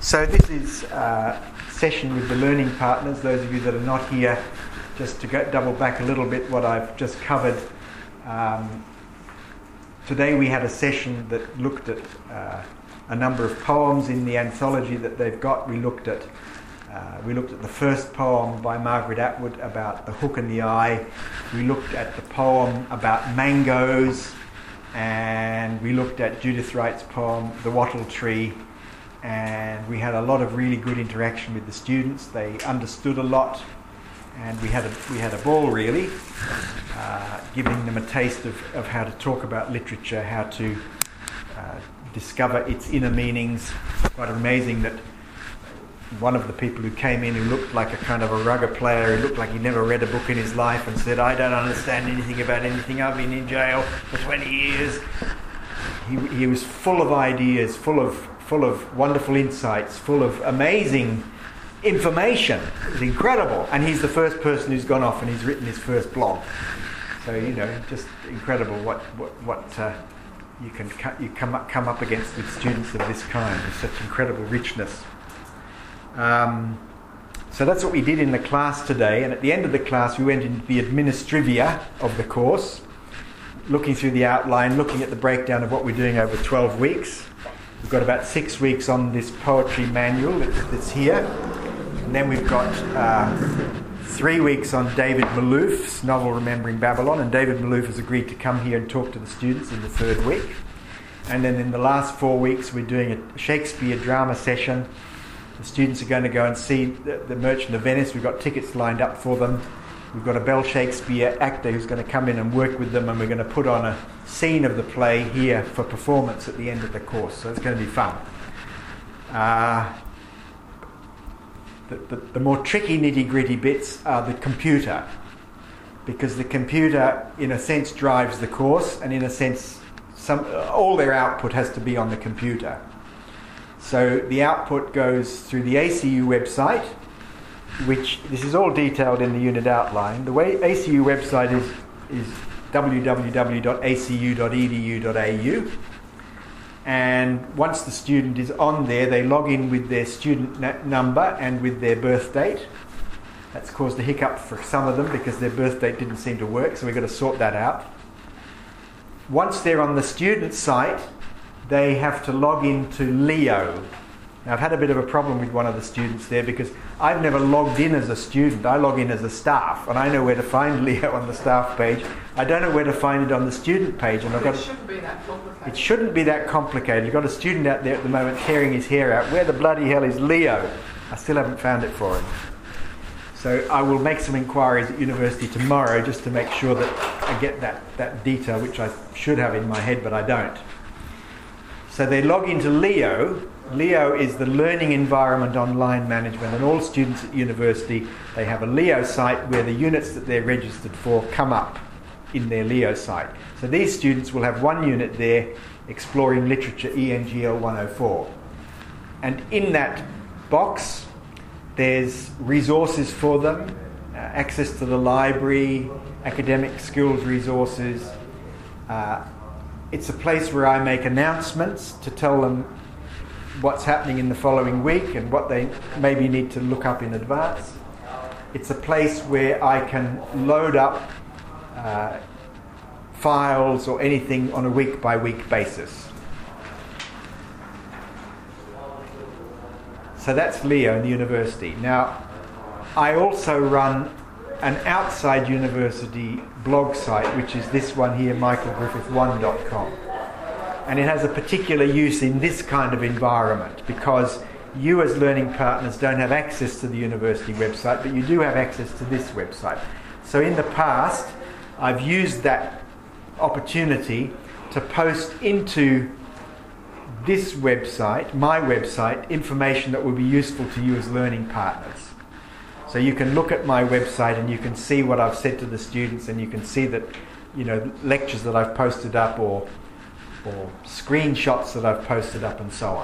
So this is a session with the learning partners. Those of you that are not here, just to double back a little bit what I've just covered. Today we had a session that looked at a number of poems in the anthology that they've got. We looked at the first poem by Margaret Atwood about the hook and the eye. We looked at the poem about mangoes, and we looked at Judith Wright's poem, The Wattle Tree, and we had a lot of really good interaction with the students. They understood a lot, and we had a ball really, giving them a taste of how to talk about literature, how to discover its inner meanings. Quite amazing that one of the people who came in, who looked like a kind of a rugger player, who looked like he'd never read a book in his life, and said, "I don't understand anything about anything. I've been in jail for 20 years." He was full of ideas, full of wonderful insights, full of amazing information. It was incredible. And he's the first person who's gone off and he's written his first blog. So, just incredible what you come up against with students of this kind, with such incredible richness. So that's what we did in the class today, and at the end of the class we went into the administrivia of the course, looking through the outline, looking at the breakdown of what we're doing over 12 weeks. We've got about 6 weeks on this poetry manual that's here, and then we've got 3 weeks on David Malouf's novel Remembering Babylon, and David Malouf has agreed to come here and talk to the students in the third week. And then in the last 4 weeks we're doing a Shakespeare drama session. The students are going to go and see the Merchant of Venice. We've got tickets lined up for them. We've got a Bell Shakespeare actor who's going to come in and work with them, and we're going to put on a scene of the play here for performance at the end of the course. So it's going to be fun. The more tricky nitty-gritty bits are the computer, because the computer, in a sense, drives the course, and in a sense, all their output has to be on the computer. So the output goes through the ACU website, which this is all detailed in the unit outline. The way ACU website is www.acu.edu.au, and once the student is on there, they log in with their student number and with their birth date. That's caused a hiccup for some of them because their birth date didn't seem to work, so we've got to sort that out. Once they're on the student site, they have to log into Leo. Now, I've had a bit of a problem with one of the students there because I've never logged in as a student. I log in as a staff, and I know where to find Leo on the staff page. I don't know where to find it on the student page. And it shouldn't be that complicated. It shouldn't be that complicated. You've got a student out there at the moment tearing his hair out. Where the bloody hell is Leo? I still haven't found it for him. So I will make some inquiries at university tomorrow just to make sure that I get that detail, which I should have in my head, but I don't. So they log into Leo. Leo is the Learning Environment Online Management, and all students at university, they have a Leo site where the units that they're registered for come up in their Leo site. So these students will have one unit there, Exploring Literature ENGL 104. And in that box, there's resources for them, access to the library, academic skills resources. It's a place where I make announcements to tell them what's happening in the following week and what they maybe need to look up in advance. It's a place where I can load up files or anything on a week-by-week basis. So that's Leo in the university. Now, I also run an outside university blog site, which is this one here, michaelgriffith1.com. And it has a particular use in this kind of environment because you as learning partners don't have access to the university website, but you do have access to this website. So in the past, I've used that opportunity to post into this website, my website, information that will be useful to you as learning partners. So you can look at my website and you can see what I've said to the students, and you can see that, lectures that I've posted up or screenshots that I've posted up and so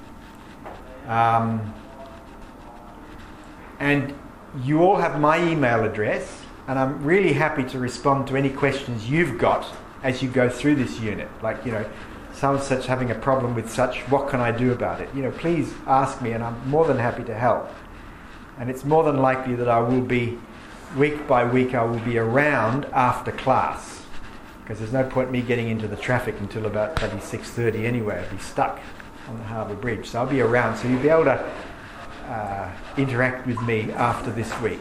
on. And you all have my email address, and I'm really happy to respond to any questions you've got as you go through this unit. so-and-such having a problem with such, what can I do about it? Please ask me and I'm more than happy to help. And it's more than likely that I will be, week by week, I will be around after class. Because there's no point me getting into the traffic until about 6:30 anyway. I'll be stuck on the Harbour Bridge. So I'll be around. So you'll be able to interact with me after this week.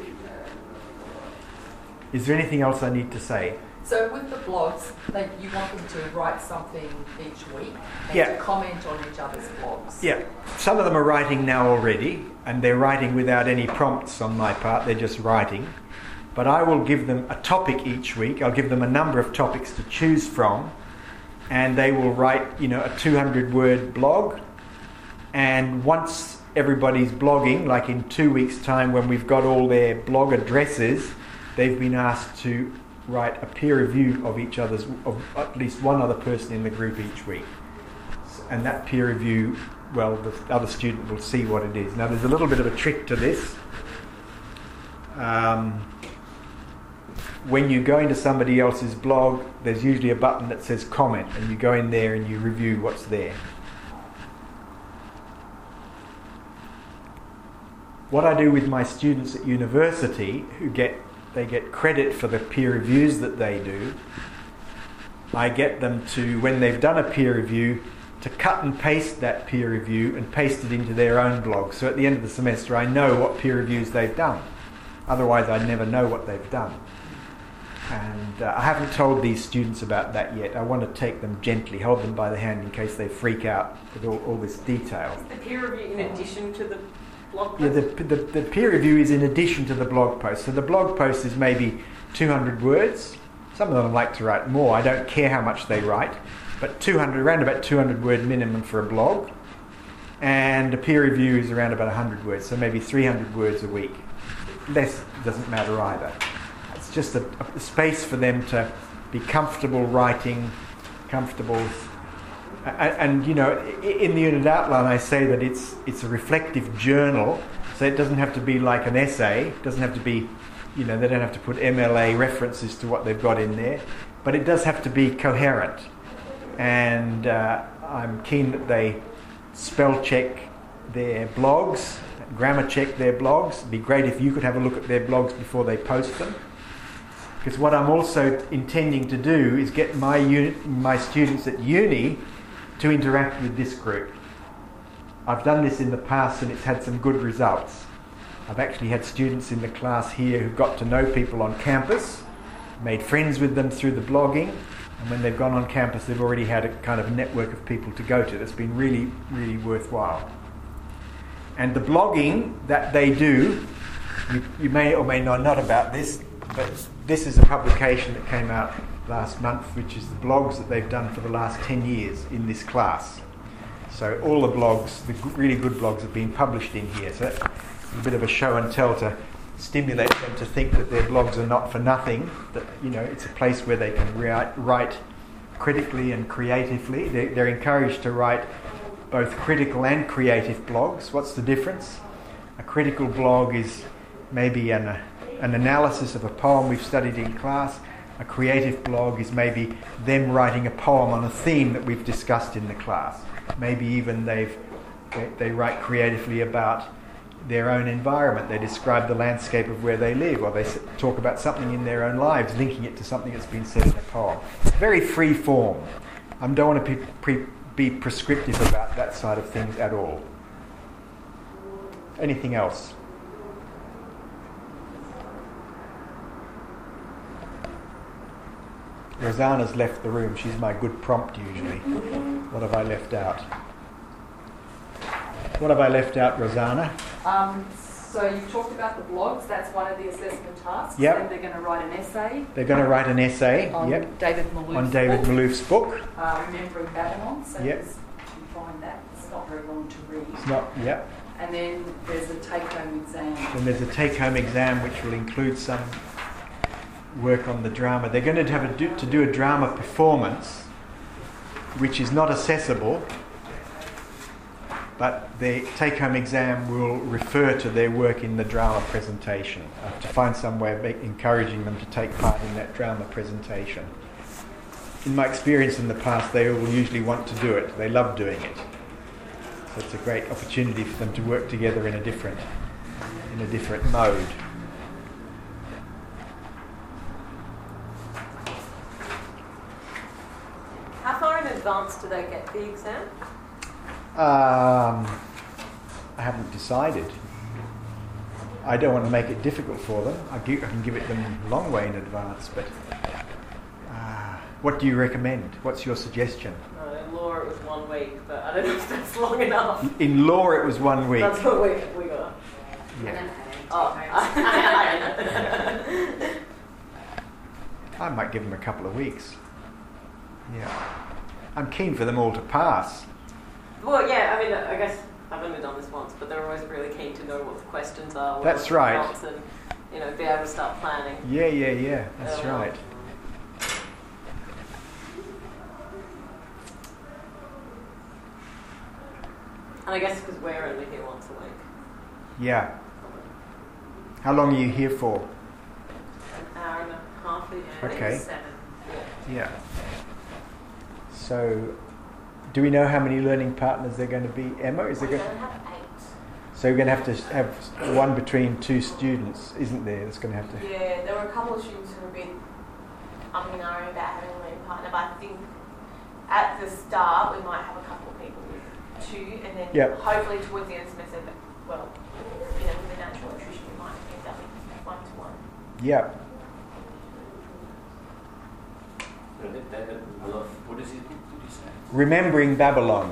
Is there anything else I need to say? So with the blogs, you want them to write something each week and Yeah. to comment on each other's blogs. Yeah. Some of them are writing now already, and they're writing without any prompts on my part. They're just writing. But I will give them a topic each week. I'll give them a number of topics to choose from, and they will write, a 200-word blog. And once everybody's blogging, like in 2 weeks' time when we've got all their blog addresses, they've been asked to write a peer review of each other's, of at least one other person in the group each week. And that peer review, well, the other student will see what it is. Now, there's a little bit of a trick to this. When you go into somebody else's blog, there's usually a button that says comment, and you go in there and you review what's there. What I do with my students at university, they get credit for the peer reviews that they do, I get them to, when they've done a peer review, to cut and paste that peer review and paste it into their own blog. So at the end of the semester I know what peer reviews they've done. Otherwise I'd never know what they've done. And I haven't told these students about that yet. I want to take them gently, hold them by the hand in case they freak out with all this detail. Is the peer review in addition to the blog post? Yeah, the peer review is in addition to the blog post. So the blog post is maybe 200 words. Some of them like to write more. I don't care how much they write. But around about 200 word minimum for a blog. And a peer review is around about 100 words. So maybe 300 words a week. Less doesn't matter either. It's just a space for them to be comfortable writing, comfortable. And in the unit outline I say that it's a reflective journal, so it doesn't have to be like an essay. It doesn't have to be, they don't have to put MLA references to what they've got in there, but it does have to be coherent. And I'm keen that they spell check their blogs, grammar check their blogs. It'd be great if you could have a look at their blogs before they post them. Because what I'm also intending to do is get my students at uni to interact with this group. I've done this in the past and it's had some good results. I've actually had students in the class here who got to know people on campus, made friends with them through the blogging, and when they've gone on campus they've already had a kind of network of people to go to. That's been really, really worthwhile. And the blogging that they do, you may or may not know about this, but this is a publication that came out last month, which is the blogs that they've done for the last 10 years in this class. So all the blogs, the really good blogs, have been published in here. So that's a bit of a show and tell to stimulate them to think that their blogs are not for nothing, that it's a place where they can write critically and creatively. They're encouraged to write both critical and creative blogs. What's the difference? A critical blog is maybe an analysis of a poem we've studied in class. A creative blog is maybe them writing a poem on a theme that we've discussed in the class. Maybe even they write creatively about their own environment. They describe the landscape of where they live, or they talk about something in their own lives, linking it to something that's been said in a poem. It's very free form. I don't want to be prescriptive about that side of things at all. Anything else? Rosanna's left the room. She's my good prompt usually. What have I left out? What have I left out, Rosanna? So you talked about the blogs. That's one of the assessment tasks. Yep. And they're going to write an essay. They're going to write an essay. On Yep. David Malouf's On David book. Malouf's book. Remembering Babylon. So Yep. you find that it's not very long to read. It's not. Yep. And then there's a take-home exam. Then there's a take-home exam which will include some work on the drama. They're going to have to do a drama performance, which is not accessible, but the take-home exam will refer to their work in the drama presentation. I have to find some way of encouraging them to take part in that drama presentation. in my experience in the past, they all usually want to do it. They love doing it. So it's a great opportunity for them to work together in a different mode. How far in advance do they get the exam? I haven't decided. I don't want to make it difficult for them. I can give it them a long way in advance, but what do you recommend? What's your suggestion? In law it was 1 week, but I don't know if that's long enough. In law it was 1 week. That's what we got. Yeah. I might give them a couple of weeks. Yeah. I'm keen for them all to pass. Well, yeah, I mean, I guess I've only done this once, but they're always really keen to know what the questions are. That's right. And, be able to start planning. Yeah. That's right. And I guess because we're only here once a week. Yeah. How long are you here for? An hour and a half each. Okay. 7. Yeah. So, do we know how many learning partners they're going to be? Emma, is there We're going? going to have 8. So we're going to have one between 2 students, isn't there? That's going to have to. Yeah, there were a couple of students who were a bit umming and ahhing about having a learning partner, but I think at the start we might have a couple of people with 2, and then hopefully towards the end of the semester, with the natural nutrition we might end up with 1-to-1. Yeah. What is it? Did you say? Remembering Babylon.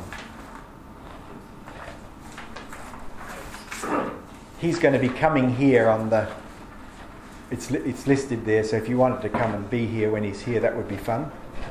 He's going to be coming here on the. It's listed there, so if you wanted to come and be here when he's here, that would be fun.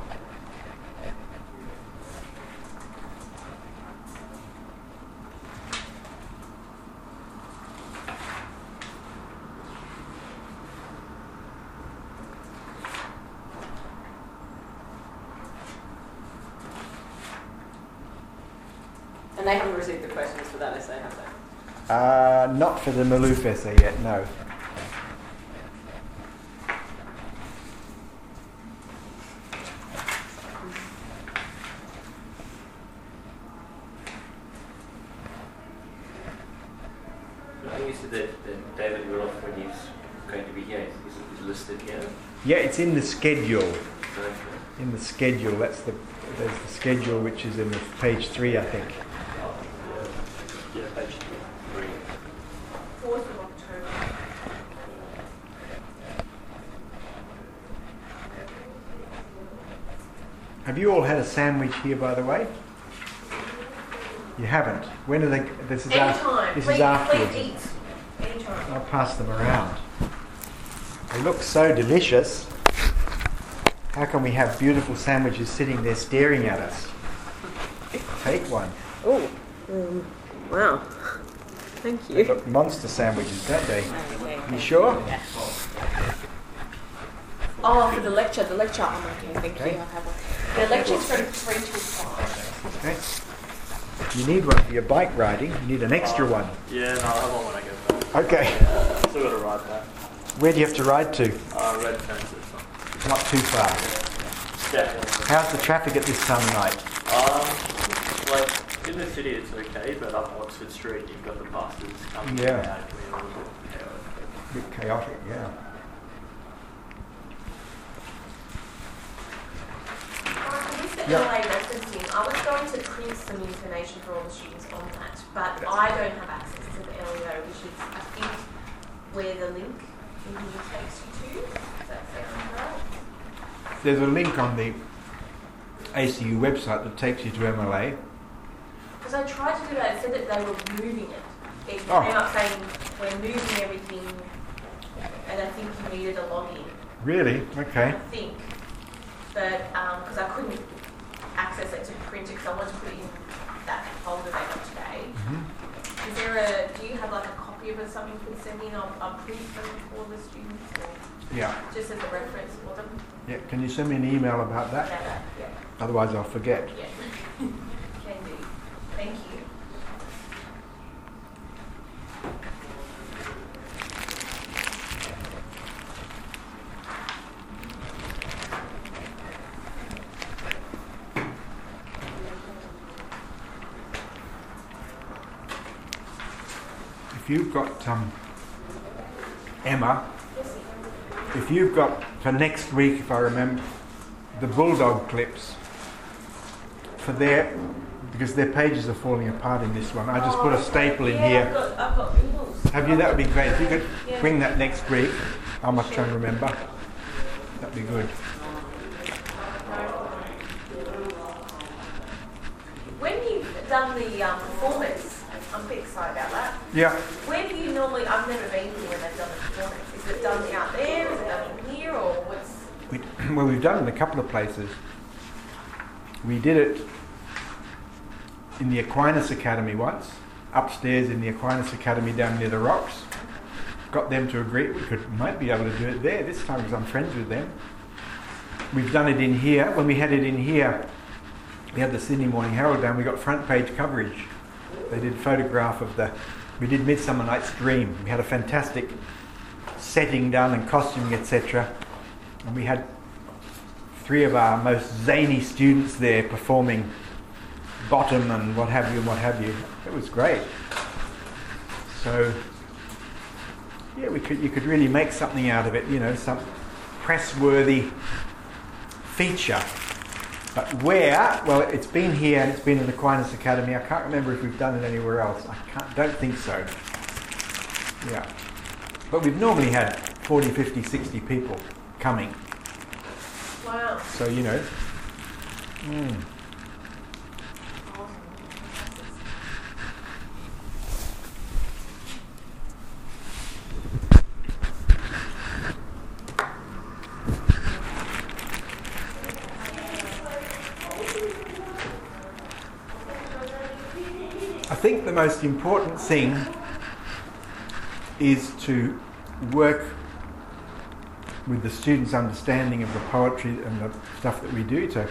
And they haven't received the questions for that essay, have they? Not for the Maloof essay yet, no. I think you said that David Willoff, when he's going to be here, is listed here. Yeah, it's in the schedule. Okay. In the schedule, there's the schedule which is in the page 3, I think. Yeah, page 3. 4th of October. Have you all had a sandwich here, by the way? You haven't. When are they? This is Anytime. This please, is afterwards. Please eat. Anytime. I'll pass them around. They look so delicious. How can we have beautiful sandwiches sitting there staring at us? Take one. Oh, wow. Thank They you. look monster sandwiches, don't they? You sure? Oh, for the lecture. I'm okay. Thank Okay. you. I'll have one. The lecture's from 3 till 5. Okay. You need one for your bike riding. You need an extra one. Yeah, no, I'll have one when I get back. Okay. Still got to ride back. Where do you have to ride to? Red fences. Not too far. Definitely. How's the traffic at this time of night? In the city it's okay, but up Oxford Street you've got the buses coming Yeah. out. It can be a little bit chaotic. A bit chaotic, yeah. With the Yep. LA referencing, I was going to print some information for all the students on that, but I don't have access to the LEO, which is, I think, where the link in here takes you to. Does that sound right? There's a link on the ACU website that takes you to MLA. Because I tried to do that, it said that they were moving it. It Oh. came up saying, we're moving everything, and I think you needed a login. Really? Okay. I think. But, because I couldn't access it to print it, because I wanted to put it in that folder they got today. Mm-hmm. Is there do you have like a copy of it, something you can send me and I'll print them for the students, or Yeah. just as a reference for them? Yeah. Can you send me an email about that? Yeah. Otherwise I'll forget. Yeah. Can do. Thank you. if you've got Emma, if you've got for next week, if I remember, the Bulldog clips for because their pages are falling apart in this one. I just put a staple in here. I've got Googles. Have you? That would be great. If you could bring that next week, I must try and remember. That'd be good. When you've done the performance, I'm a bit excited about that. Yeah. Where do you normally? I've never been here when they've done the performance. Is it done out there? Is it done in here, or what's? Well, we've done it in a couple of places. We did it in the Aquinas Academy once, upstairs in the Aquinas Academy down near the rocks. Got them to agree we might be able to do it there this time because I'm friends with them. We've done it in here. When we had it in here, we had the Sydney Morning Herald down. We got front page coverage. They did photograph of we did Midsummer Night's Dream. We had a fantastic setting done and costuming, etc. And we had 3 of our most zany students there performing Bottom and what have you. It was great. So, yeah, you could really make something out of it, some press-worthy feature. But where? Well, it's been here and it's been in the Aquinas Academy. I can't remember if we've done it anywhere else. Don't think so. Yeah. But we've normally had 40, 50, 60 people coming. Wow. So, I think the most important thing is to work with the students' understanding of the poetry and the stuff that we do, to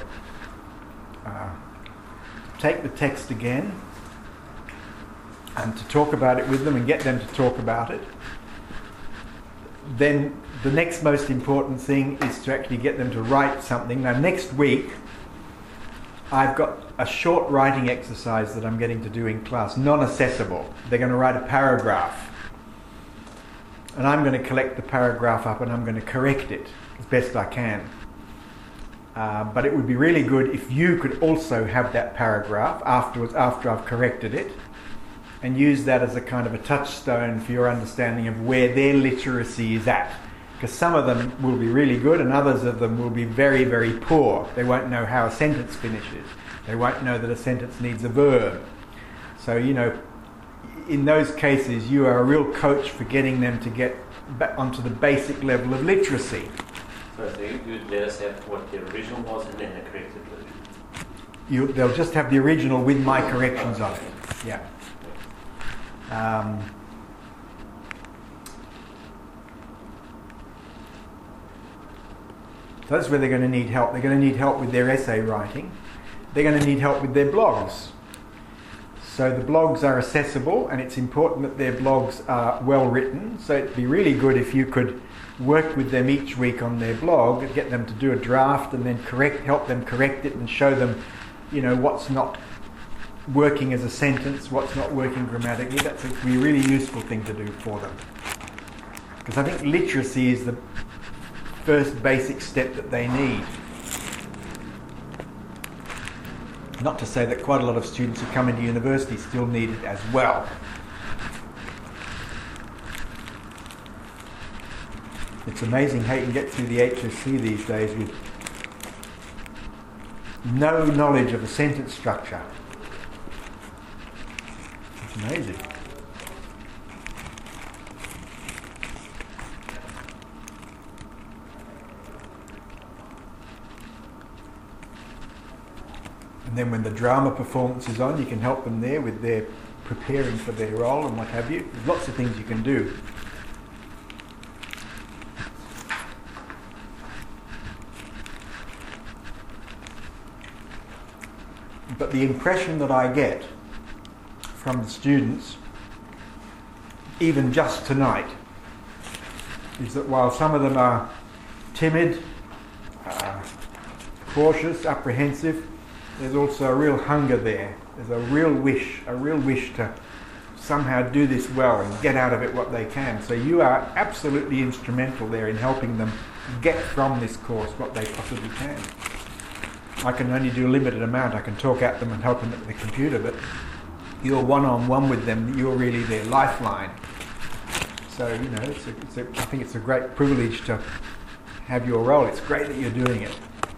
take the text again and to talk about it with them and get them to talk about it. Then the next most important thing is to actually get them to write something. Now next week I've got a short writing exercise that I'm getting to do in class, non-assessable. They're going to write a paragraph. And I'm going to collect the paragraph up and I'm going to correct it as best I can. But it would be really good if you could also have that paragraph afterwards, after I've corrected it, and use that as a kind of a touchstone for your understanding of where their literacy is at. Because some of them will be really good and others of them will be very, very poor. They won't know how a sentence finishes. They won't know that a sentence needs a verb. So, in those cases, you are a real coach for getting them to get back onto the basic level of literacy. So you'd let us have what the original was and then the corrected version? They'll just have the original with my corrections on it. Yeah. So that's where they're going to need help. They're going to need help with their essay writing. They're going to need help with their blogs. So the blogs are accessible, and it's important that their blogs are well written. So it'd be really good if you could work with them each week on their blog and get them to do a draft and then help them correct it and show them, what's not working as a sentence, what's not working grammatically. That's a really useful thing to do for them. Because I think literacy is the first basic step that they need. Not to say that quite a lot of students who come into university still need it as well. It's amazing how you can get through the HSC these days with no knowledge of a sentence structure. It's amazing. And then when the drama performance is on, you can help them there with their preparing for their role and what have you. There's lots of things you can do. But the impression that I get from the students, even just tonight, is that while some of them are timid, cautious, apprehensive, there's also a real hunger there. There's a real wish to somehow do this well and get out of it what they can. So you are absolutely instrumental there in helping them get from this course what they possibly can. I can only do a limited amount. I can talk at them and help them at the computer, but you're one-on-one with them. You're really their lifeline. So, you know, I think it's a great privilege to have your role. It's great that you're doing it.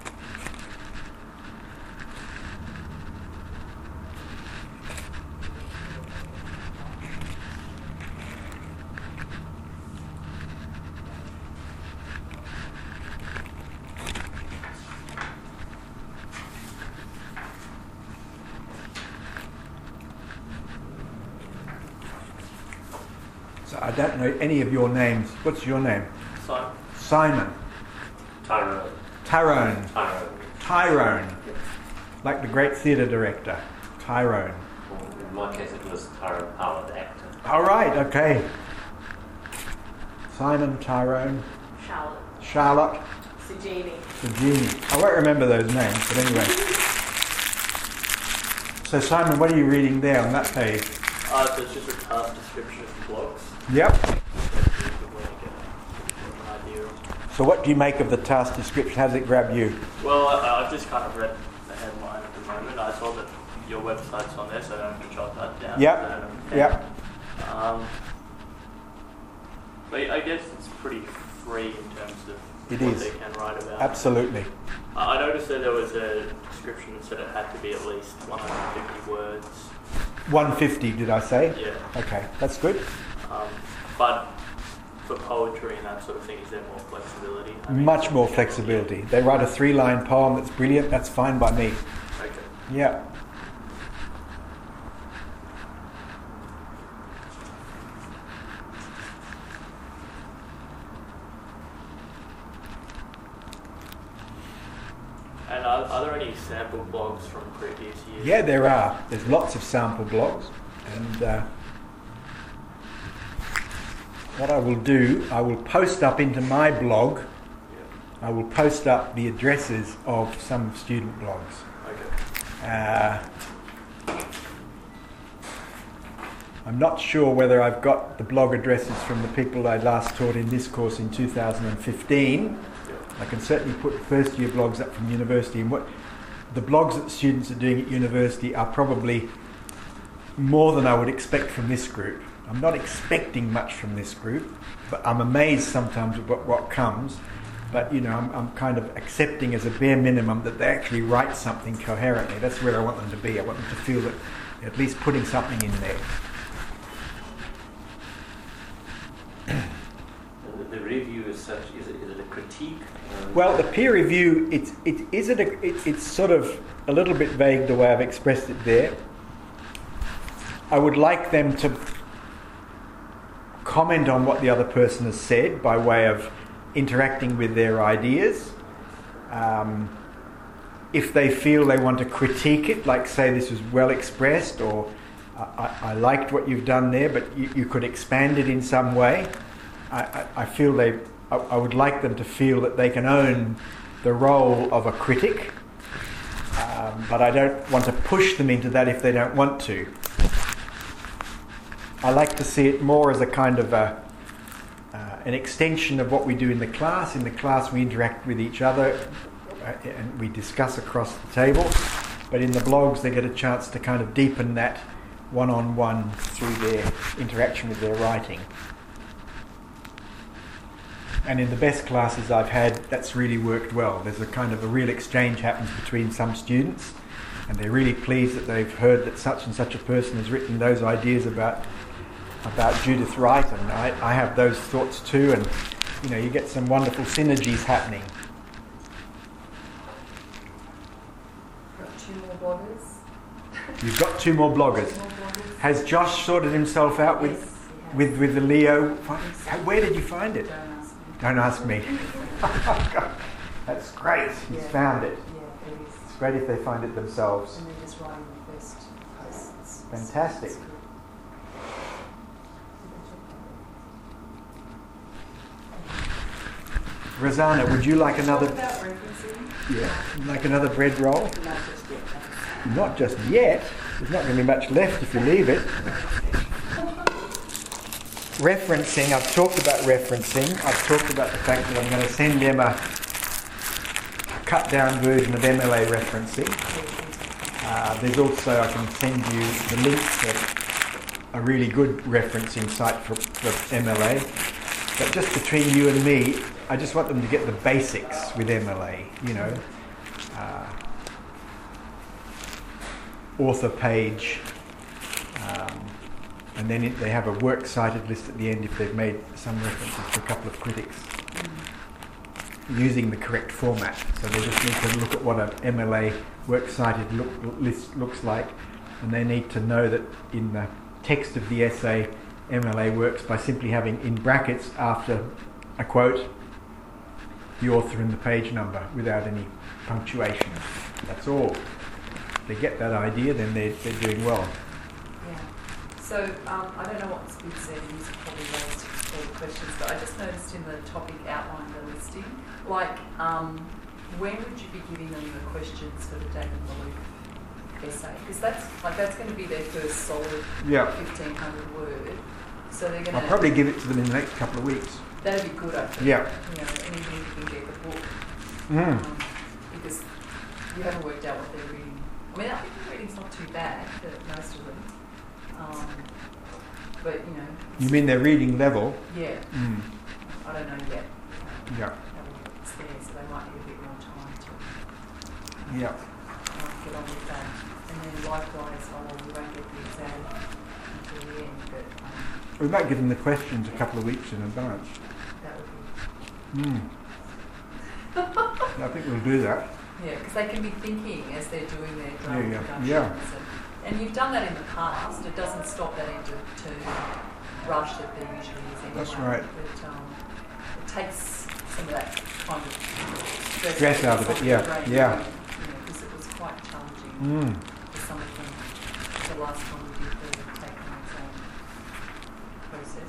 I don't know any of your names. What's your name? Simon. Simon. Tyrone. Tyrone. Tyrone. Tyrone. Like the great theatre director. Tyrone. Well, in my case, it was Tyrone Power, the actor. All right, okay. Simon, Tyrone. Charlotte. Sajini. I won't remember those names, but anyway. So Simon, what are you reading there on that page? So it's just a task description of blogs. Yep. So what do you make of the task description? How does it grab you? Well, I've just kind of read the headline at the moment. I saw that your website's on there, so I don't have to jot that down. Yep. Yep. But I guess it's pretty free in terms of they can write about. Absolutely. I noticed that there was a description that said it had to be at least 150 words. 150, did I say? Yeah. Okay, that's good. But for poetry and that sort of thing, is there more flexibility? Much more flexibility. They write a 3-line poem that's brilliant. That's fine by me. Okay. Yeah. And are there any sample blogs from previous years? Yeah, there are. There's lots of sample blogs. And what I will do, I will post up into my blog, I will post up the addresses of some student blogs. Okay. I'm not sure whether I've got the blog addresses from the people I last taught in this course in 2015. I can certainly put first year blogs up from university, and what the blogs that students are doing at university are probably more than I would expect from this group. I'm not expecting much from this group, but I'm amazed sometimes at what comes. But you know, I'm kind of accepting as a bare minimum that they actually write something coherently. That's where I want them to be. I want them to feel that they're at least putting something in there. The review is such. Is it a critique? Well, the peer review, it's sort of a little bit vague the way I've expressed it there. I would like them to comment on what the other person has said by way of interacting with their ideas. If they feel they want to critique it, like say this was well expressed, or I liked what you've done there, but you could expand it in some way. I feel I would like them to feel that they can own the role of a critic, but I don't want to push them into that if they don't want to. I like to see it more as a kind of an extension of what we do in the class. In the class we interact with each other and we discuss across the table, but in the blogs they get a chance to kind of deepen that one-on-one through their interaction with their writing. And in the best classes I've had, that's really worked well. There's a kind of a real exchange happens between some students, and they're really pleased that they've heard that such and such a person has written those ideas about Judith Wright, and I have those thoughts too, and you know, you get some wonderful synergies happening. Got 2 more bloggers. You've got 2 more bloggers. Has Josh sorted himself out with the Leo? Where did you find it? Don't ask me. That's great. He's found it. Yeah, it is. It's great if they find it themselves. And they're just writing the first posts. Fantastic. Rosanna, would you like another? About referencing? Yeah, like another bread roll? Not just yet. Not just yet. There's not going to be much left if you leave it. referencing, I've talked about referencing. I've talked about the fact that I'm going to send Emma a cut down version of MLA referencing. There's also, I can send you the link to a really good referencing site for MLA. But just between you and me, I just want them to get the basics with MLA, author page, and then they have a works cited list at the end if they've made some references to a couple of critics using the correct format. So they just need to look at what an MLA works cited list looks like, and they need to know that in the text of the essay, MLA works by simply having in brackets after a quote the author and the page number without any punctuation. That's all. If they get that idea, then they're doing well. Yeah. So I don't know what's been said, and these are probably raised all the questions, but I just noticed in the topic outline, the listing, like when would you be giving them the questions for the David Malouf essay? Because that's going to be their first solid 1,500 word. So they're going to. I'll probably give it to them in the next couple of weeks. That'd be good, I think. Yeah. Anything you can get the book. Because you haven't worked out what they're reading. I mean, I think the reading's not too bad for most of them. But, You mean their reading level? Yeah. I don't know yet. Yeah. It's there, so they might need a bit more time to Yeah. get on with that. And then likewise, we won't get the exam until the end, but We might give them the questions a couple of weeks in advance. that would be... I think we'll do that. Yeah, because they can be thinking as they're doing their draft productions. Yeah. And you've done that in the past. It doesn't stop that into rush that there usually is anyway. That's right. But it takes some of that kind of Stress out of it, yeah. Because it was quite challenging for some of them the last time we did the take-home exam process.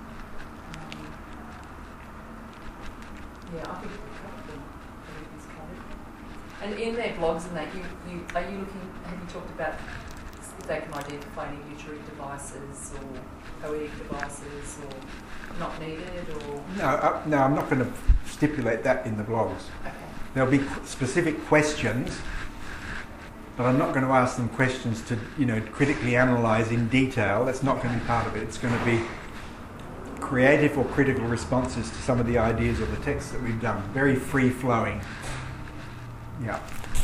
Yeah, I think we've covered them. Everything's covered. And in their blogs and that, are you looking? Have you talked about if they can identify any literary devices or poetic devices or not needed or? No, I'm not going to stipulate that in the blogs. Okay. There'll be specific questions, but I'm not going to ask them questions to critically analyse in detail. That's not going to be part of it. It's going to be creative or critical responses to some of the ideas of the text that we've done. Very free-flowing. Yeah.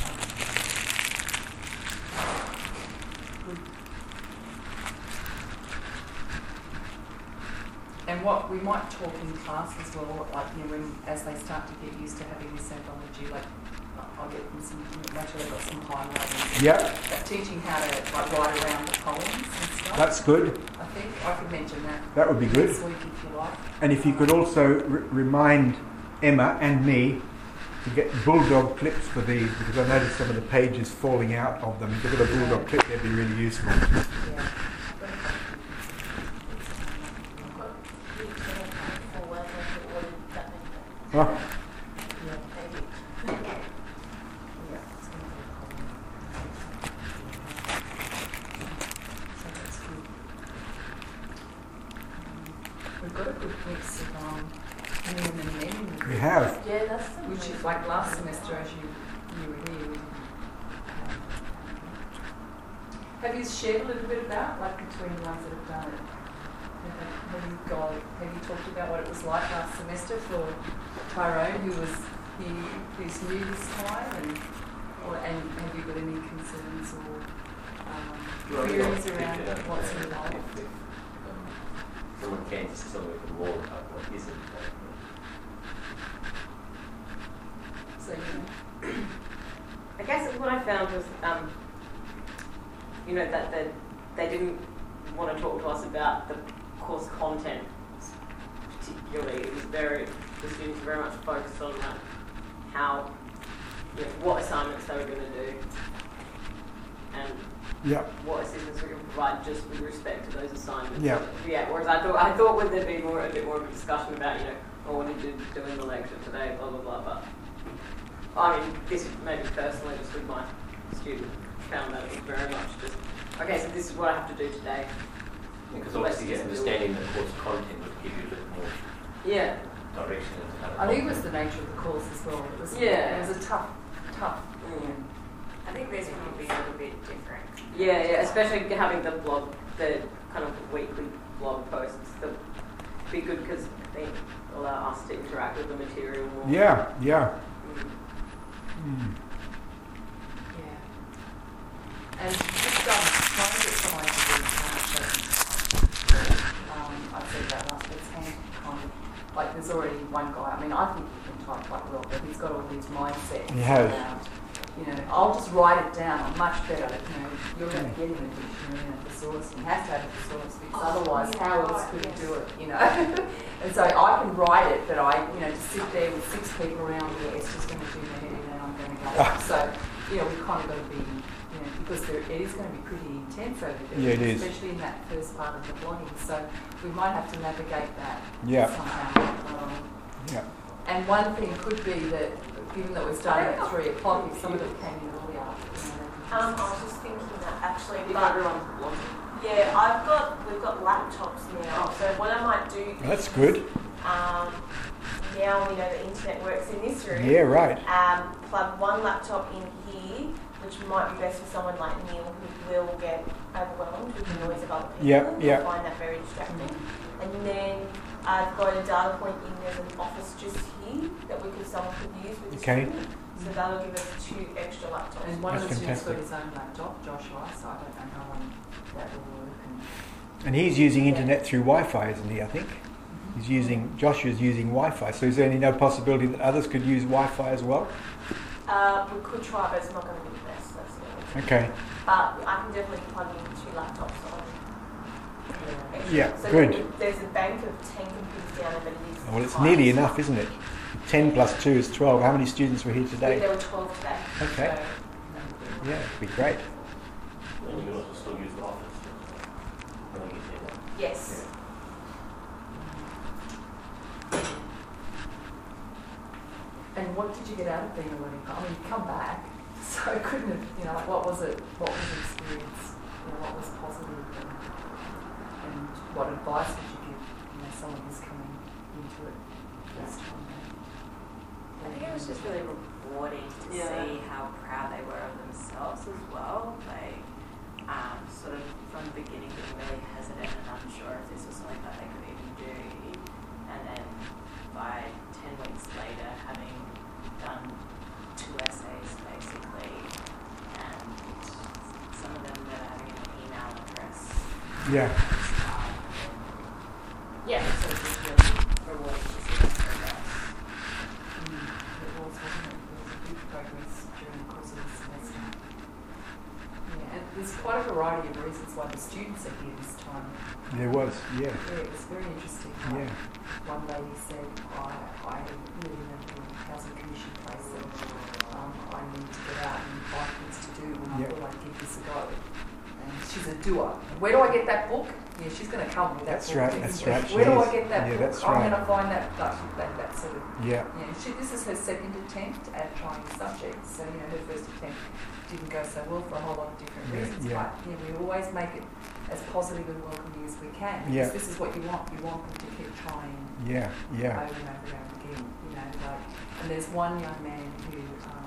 And what we might talk in class as well, like as they start to get used to having this anthology, like I'll get them some. Actually, I've got some highlighting. Yeah. Teaching how to write around the poems and stuff. That's good. I think I could mention that. That would be good. This week, if you like. And if you could also remind Emma and me to get bulldog clips for these, because I noticed some of the pages falling out of them. If you've got a bulldog clip, that'd be really useful. Yeah. Oh. We've got a good mix of women and men. We have. Yeah, that's Which is like last semester as you were here. Have you shared a little bit about, like between the ones that have done it? Have you talked about what it was like last semester for Tyrone, who's new this time, and have you got any concerns or queries around what's involved? Someone can just tell me more about what isn't. So I guess what I found was, that they didn't want to talk to us about the course content particularly. It was the students were very much focused on how, what assignments they were going to do and what assistance we can provide just with respect to those assignments. Yeah. Whereas I thought would there be a bit more of a discussion about, what did you do in the lecture today, blah blah blah. But I mean, this maybe personally, just with my student, found that it was very much just, okay, so this is what I have to do today. Because obviously understanding the course content would give you a bit more direction into how to I think it was the nature of the course as well. It was a tough. I think this one will be a little bit different. Yeah, especially having the blog, the kind of weekly blog posts. That'd be good because they allow us to interact with the material more. Yeah. Yeah. And just trying to get some ideas. I said that last week's hand kind of like there's already one guy. I mean, I think he can type quite well, but he's got all these mindsets around. I'll just write it down. I'm much better. You're going to get him a dictionary and a thesaurus. He has to have a thesaurus because otherwise, how else could he do it? And so I can write it, but to sit there with 6 people around me, it's just going to do my head in, and I'm going to go. So we've kind of got to be, because it is going to be pretty intense over there. Yeah, it is. Especially in that first part of the blogging. So we might have to navigate that somehow. And one thing could be that, given that we're starting at 3 o'clock, if some of them came in earlier. I was just thinking that actually, If but everyone's blogging. yeah, we've got laptops now. So what I might do is, That's good. now we know the internet works in this room. Yeah, right. Plug one laptop in here, which might be best for someone like Neil who will get overwhelmed with the noise of other people. Yeah. Find that very distracting. And then I've got a data point in there's an office just here that someone could use with the student. So that'll give us 2 extra laptops. And one of the students got his own laptop, Joshua, so I don't know how long that will work. And he's using internet through Wi-Fi, isn't he, I think? Joshua's using Wi-Fi, so is there no possibility that others could use Wi-Fi as well? We could try, but it's not going to be the best. That's the only thing. Okay. But I can definitely plug in 2 laptops on. Yeah, so good. There's a bank of 10 computers down there, but it is. Well, it's nearly enough, isn't it? 10 plus 2 is 12. How many students were here today? There were 12 today. Okay. So, Yeah, it'd be great. And you can also still use the office. When you get there. yes. And what did you get out of being a learning partner? I mean, you come back, so I couldn't have, what was it? What was the experience? What was positive? And what advice would you give, someone who's coming into it first time? I think it was just really rewarding to see how proud they were of themselves as well. Like, sort of from the beginning being really hesitant and unsure if this was something that they could even do. And then by 10 weeks later, having done 2 essays basically, and some of them that having an email address. Yeah. So it's just really rewarding to see that progress. It was, wasn't it? There was a big progress during the course of the semester. Yeah, and there's quite a variety of reasons why the students are here this time. There was, yeah. Yeah, it was very interesting. Yeah. One lady said, I live in a housing commission place and I need to get out and find things to do and I thought I'd give this a go. And she's a doer. Where do I get that book? Yeah, she's going to come with that book. That's right. Where do I get that book? That's I'm right. going to find that sort of... Yeah. This is her second attempt at trying the subject. So, her first attempt didn't go so well for a whole lot of different reasons. Yeah. But we always make it as positive and welcoming as we can. Because this is what you want. You want them to keep trying over and over again. And there's one young man who,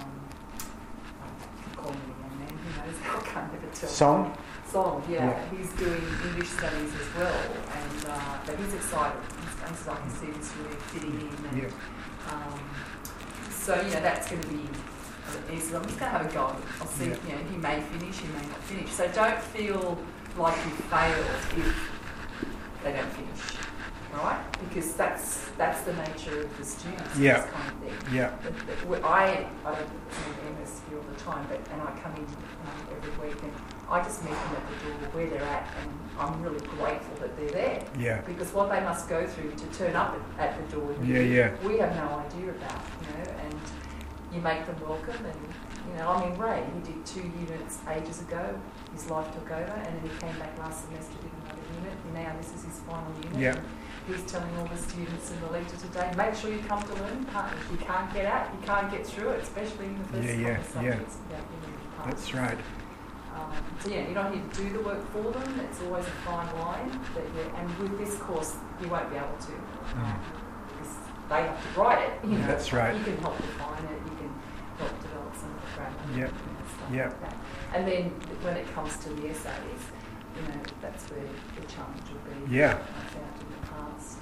call me a young man, who knows, I can't never tell. Song, he's doing English studies as well, and but he's excited. He says, I can see this really fitting in. And, so that's going to be. He says, I'm just going to have a go. I'll see. He may finish, he may not finish. So don't feel like you failed if they don't finish. Right? Because that's the nature of the students, this kind of thing. Yeah. I don't see MS here all the time, and I come in every week and I just meet them at the door where they're at, and I'm really grateful that they're there. Yeah. Because what they must go through to turn up at the door, we have no idea about, and you make them welcome. And Ray, he did 2 units ages ago. His life took over, and then he came back last semester with another unit. Now this is his final unit. Yeah. He's telling all the students in the lecture today, make sure you come to learn partners. You can't get out, you can't get through it, especially in the first couple of subjects. That's right. So yeah, you're not here to do the work for them. It's always a fine line. And with this course, you won't be able to. Because they have to write it. You know, that's right. You can help define it. You can help develop some of the grammar. Yep. Stuff Yep. like that. And then when it comes to the essays, you know, that's where the challenge will be. Yeah. I found in the past.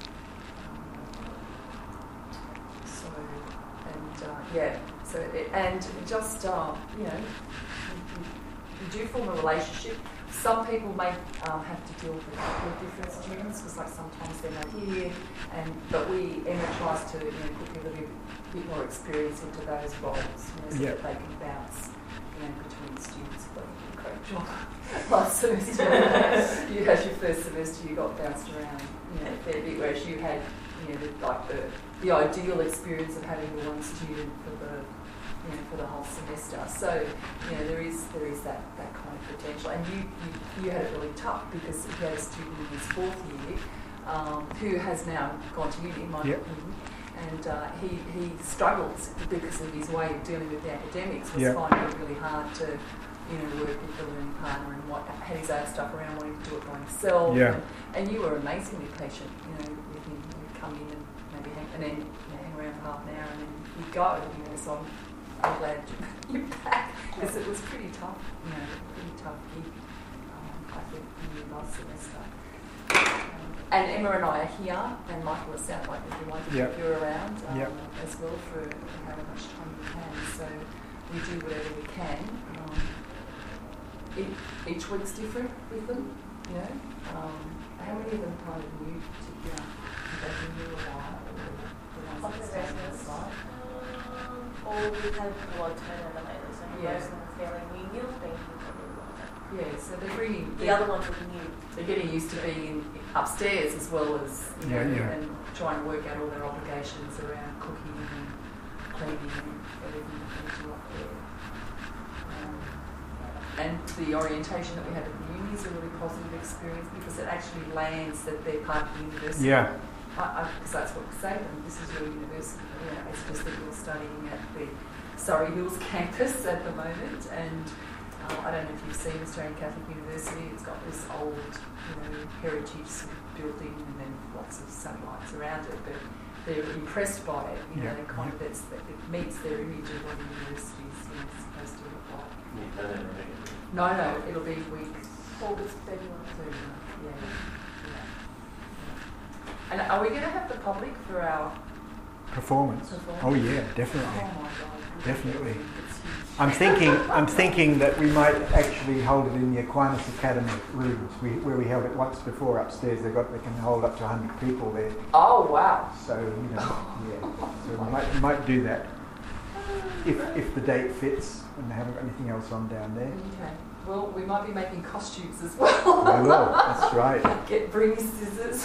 You know, you do form a relationship. Some people may have to deal with a couple of different students because, like, sometimes they're not here, but Emma tries to, you know, put people with a bit more experience into those roles, you know, so that they can bounce, you know, between students. But you did a great job last semester. You had your first semester, you got bounced around, you know, a fair bit, whereas you had, you know, the ideal experience of having the one student for the whole semester. So, you know, there is that kind of potential. And you had it really tough because you had a student in his fourth year who has now gone to uni, in my opinion, and he struggles because of his way of dealing with the academics, was finding it really hard to, you know, work with the learning partner and had his own stuff around wanting to do it by himself. Yeah. And you were amazingly patient, you know, with him. You'd come in and maybe hang around for half an hour and then you'd go, you know, so I'm glad you're back because it was pretty tough, you know, pretty tough gig, I think, in the last semester. And Emma and I are here, and Michael is out like everyone to keep you around as well for however much time you can. So we do whatever we can. Each week's different with them, you know. How many of them kind of new to you? Have they been here a while? Or the ones that stay on the site? Or we've had a lot of turnover lately, so most of them are fairly new. Neil's been here for a little while. Yeah, so they're bringing... The other ones are new. They're getting used to being upstairs as well as, you know, and trying to work out all their obligations around cooking and cleaning and everything that they do up there. And the orientation that we had at the uni is a really positive experience because it actually lands that they're part of the university. Yeah. Because that's what we say to them. This is your university. You know, it's just that you're studying at the Surrey Hills campus at the moment. And I don't know if you've seen Australian Catholic University. It's got this old, you know, heritage building and then lots of satellites around it. But they're impressed by it. You know, they kind of it meets their image of what a university is, you know, supposed to look like. No, it'll be August 31. Yeah. And are we going to have the public for our performance? Oh yeah, definitely. Oh my God. Definitely. I'm thinking that we might actually hold it in the Aquinas Academy rooms, where we held it once before upstairs. They can hold up to 100 people there. Oh wow! So you know, so we might do that if the date fits and they haven't got anything else on down there. Okay. Well, we might be making costumes as well. We will. That's right. Bring scissors.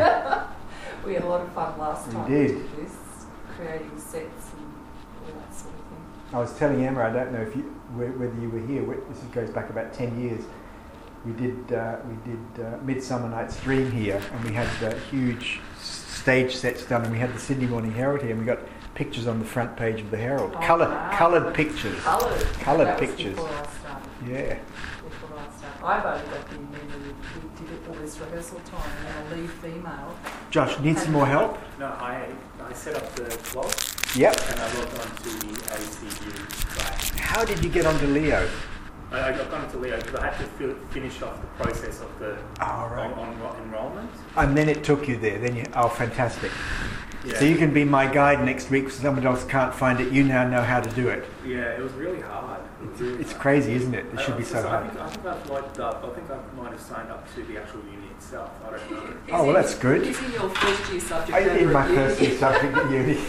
We had a lot of fun last time. We did. We did this, creating sets and all that sort of thing. I was telling Emma, I don't know whether you were here. This goes back about 10 years. We did Midsummer Night's Dream here, and we had Oh, huge stage sets done, and we had the Sydney Morning Herald here, and we got pictures on the front page of the Herald. Oh, coloured pictures. Coloured pictures. Before I started. Yeah. Before I started. I've only got the memory. We did it all this rehearsal time, and our lead female. Josh, need some more help? No, I set up the blog. Yep. And I logged on to the ACU site. How did you get onto Leo? I got onto Leo because I had to finish off the process of the enrollment. And then it took you there. Oh, fantastic. Yeah. So you can be my guide next week. So someone else can't find it. You now know how to do it. Yeah, it was really hard. It's crazy, isn't it? It should be so hard. I think I've logged up. I think I might have signed up to the actual uni itself. I don't know. Oh, well, that's good. Is it your first year subject? I did my first year subject at uni.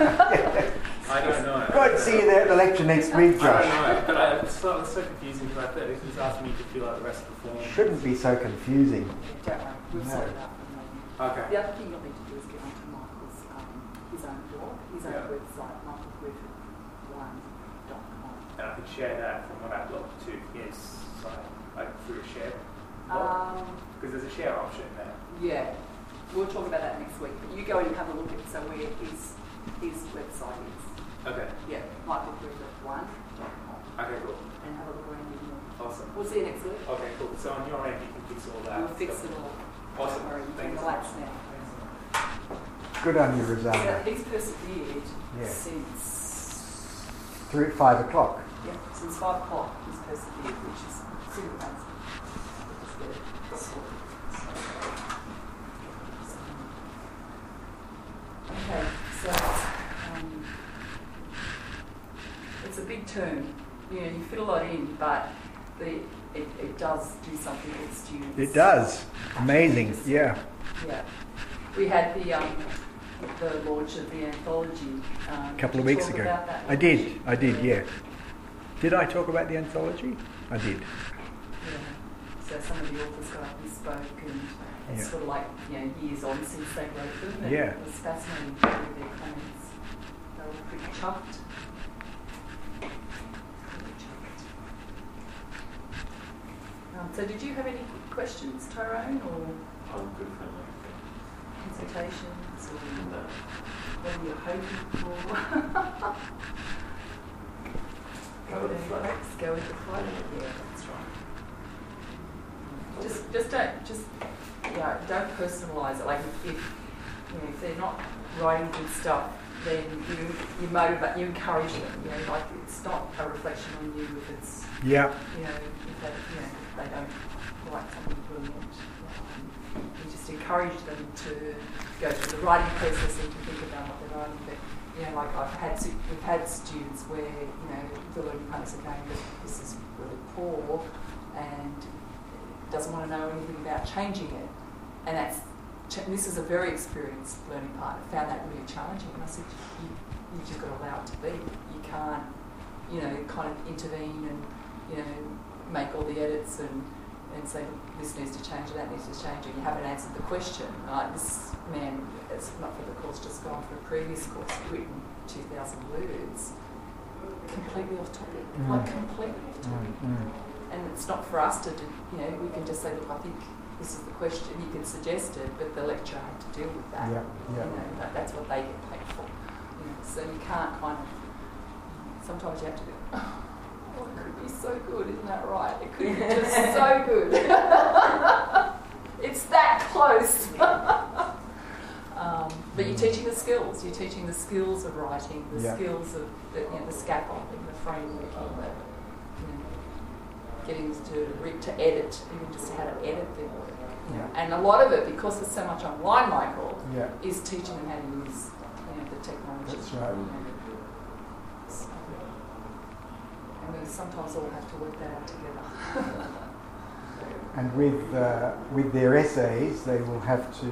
I don't know. Good, see you there at the lecture next week, Josh. I don't know, but it's so confusing because he's asked me to fill out the rest of the form. Shouldn't be so confusing. Don't worry, we'll sort it out. Okay. The other thing you'll need to do is get onto Michael's his own blog, his own website, michaelgriffith1.com. And I can share that from what I've looked to his site, like through a share. Because there's a share option there. Yeah, we'll talk about that next week. But you go and have a look at where his website is. Okay. Yeah, michaelgriffith1.com. Okay, cool. and have a look around it more. Awesome. We'll see you next week. Okay, cool. So on your end, you can fix all that. We'll fix it all. Awesome. Don't worry, you can Thanks. relax now. Good on you, So Rosanna. he's persevered Yeah. since 5 o'clock. since 5 o'clock. He's persevered, which is pretty amazing. Okay, so it's a big term. You know, you fit a lot in, but it does do something with students. It does. Amazing. Yeah. Yeah. We had the launch of the anthology A couple of did you weeks talk ago. about that I did, yeah. Did I talk about the anthology? I did. Yeah. So some of the authors got up and spoke, and it's Yeah. sort of like, you know, years on since they wrote them, and Yeah. it was fascinating to hear their comments. They were pretty chuffed. So did you have any questions, Tyrone, or I'm good for that. consultations, or what are you hoping for? Go with the flow. Go with the flow. Yeah, that's right. Don't personalise it. Like if they're not writing good stuff, then you motivate, you encourage them. You know, like it's not a reflection on you if it's Yeah. if they don't write something brilliant. You just encourage them to go through the writing process and to think about what they're writing. But like we've had students where the learning partners are going, this is really poor, and doesn't want to know anything about changing it, and this is a very experienced learning partner, found that really challenging, and I said, you just got to allow it to be. You can't, kind of intervene and, make all the edits and say, this needs to change, that needs to change, and you haven't answered the question. This man, it's not for the course, just gone for a previous course, written 2,000 words, completely off topic, completely off topic. And it's not for us to do, we can just say, look, I think this is the question, you can suggest it, but the lecturer had to deal with that. That's what they get paid for. So you can't kind of, sometimes you have to go, oh, it could be so good, isn't that right? It could be just so good. It's that close. But you're teaching the skills. You're teaching the skills of writing, the skills of the scaffolding, the frameworking, getting to edit, even just how to edit them. And a lot of it, because there's so much online, Michael, is teaching them how to use the technology. That's right. And we sometimes all have to work that out together. And with their essays, they will have to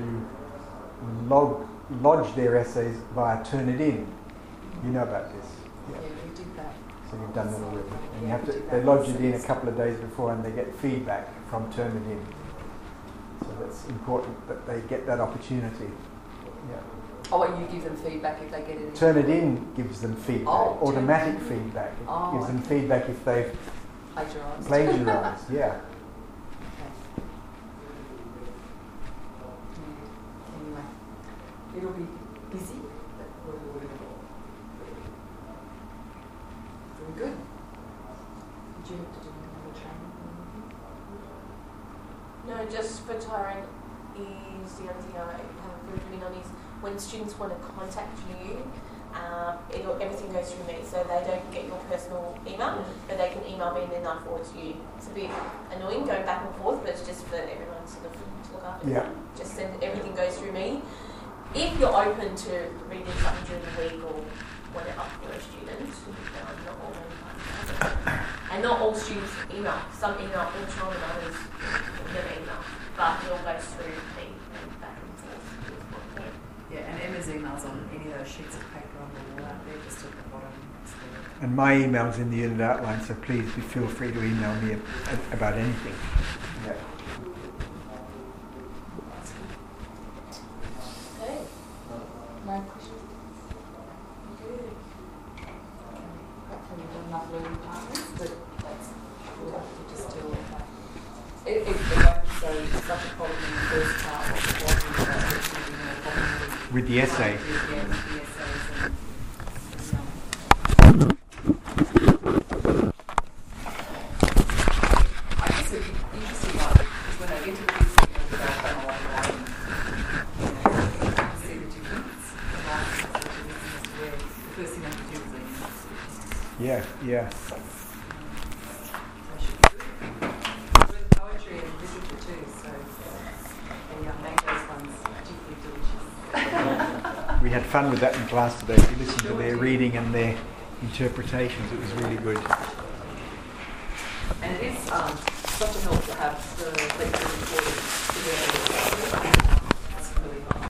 lodge their essays via Turnitin. You know about this? Yeah, we did that. So you've done that already. And you have to, they lodge it in a couple of days before, and they get feedback from Turnitin. So that's important that they get that opportunity. Yeah. Oh, and you give them feedback if they get it? Turnitin gives them feedback, automatic feedback. It gives them feedback if they've plagiarised. Yeah. Anyway, it'll be busy, but rewarding. Very good. Did you have to do another training? No, just for Tyrone, is the only thing I have recommend on is when students want to contact you, everything goes through me, so they don't get your personal email, but they can email me and then I forward to you. It's a bit annoying going back and forth, but it's just for everyone sort of to look after. Yeah. Just send everything goes through me. If you're open to reading something during the week or whatever for a student, not all and not all students email. Some email all the time and others never email, but it all goes through me and back and forth. Yeah, and Emma's emails on any of those sheets of paper on the wall out there, just at the bottom. And my email's in the unit outline, so please feel free to email me about anything. Yeah. Okay. No questions? Good. Hopefully we've got enough learning partners, but we'll have to just deal with that. It won't so such a problem in the first part, what we're talking about, it's going to be more problem with the essay. Yeah, with the essays and Yeah, yeah. So it should be good. Good poetry and literature too, so the mangoes one's particularly delicious. We had fun with that in class today. We listened to their reading and their interpretations. It was really good. And it is such a help to have the lecture recorded together.